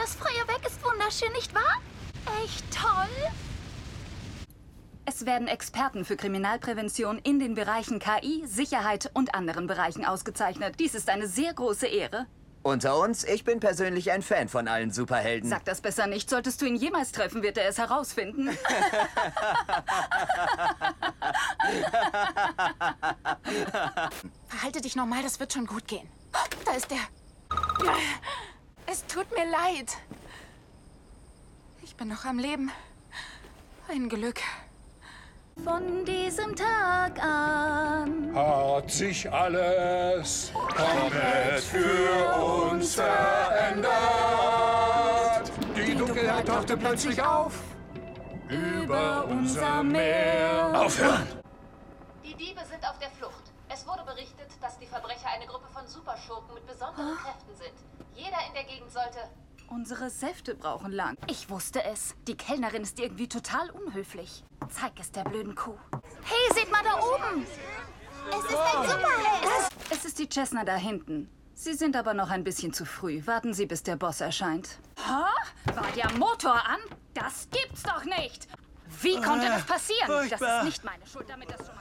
Das Feuerwerk ist wunderschön, nicht wahr? Echt toll. Es werden Experten für Kriminalprävention in den Bereichen KI, Sicherheit und anderen Bereichen ausgezeichnet. Dies ist eine sehr große Ehre. Unter uns, ich bin persönlich ein Fan von allen Superhelden. Sag das besser nicht. Solltest du ihn jemals treffen, wird er es herausfinden. Verhalte dich normal, das wird schon gut gehen. Da ist er. Es tut mir leid. Ich bin noch am Leben. Ein Glück. Von diesem Tag an Hat sich alles komplett für uns verändert. Die Dunkelheit tauchte plötzlich auf über unser Meer. Aufhören! Die Diebe sind auf der Flucht. Es wurde berichtet, dass die Verbrecher eine Gruppe von Superschurken mit besonderen Kräften sind. Jeder in der Gegend sollte... Unsere Säfte brauchen lang. Ich wusste es. Die Kellnerin ist irgendwie total unhöflich. Zeig es der blöden Kuh. Hey, seht mal da oben. Es ist ein Superheld. Es ist die Cessna da hinten. Sie sind aber noch ein bisschen zu früh. Warten Sie, bis der Boss erscheint. Hä? War der Motor an? Das gibt's doch nicht! Wie konnte das passieren? Das ist nicht meine Schuld, damit das schon...